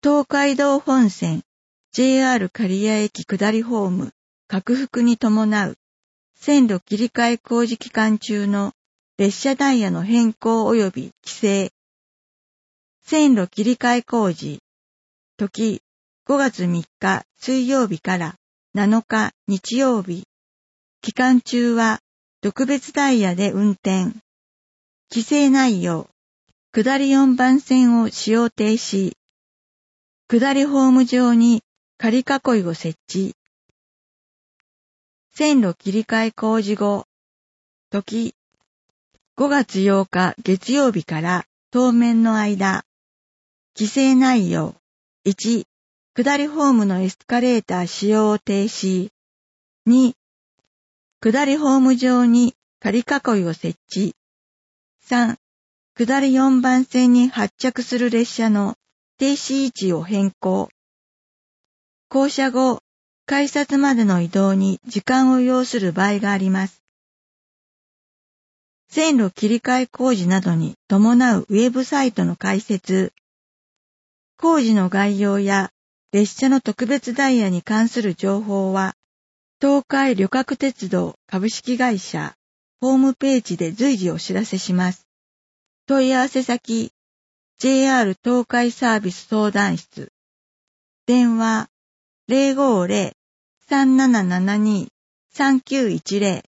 東海道本線 JR 刈谷駅下りホーム拡幅に伴う線路切り替え工事期間中の列車ダイヤの変更及び規制。線路切り替え工事。時5月3日水曜日から7日日曜日。期間中は特別ダイヤで運転。規制内容。下り4番線を使用停止。下りホーム上に仮囲いを設置。線路切り替え工事後。時5月8日月曜日から当面の間。規制内容。1、下りホームのエスカレーター使用を停止。2、下りホーム上に仮囲いを設置。3、下り4番線に発着する列車の停止位置を変更。降車後、改札までの移動に時間を要する場合があります。線路切り替え工事などに伴うウェブサイトの開設。工事の概要や列車の特別ダイヤに関する情報は、東海旅客鉄道株式会社ホームページで随時お知らせします。問い合わせ先、JR 東海サービス相談室。電話、050-3772-3910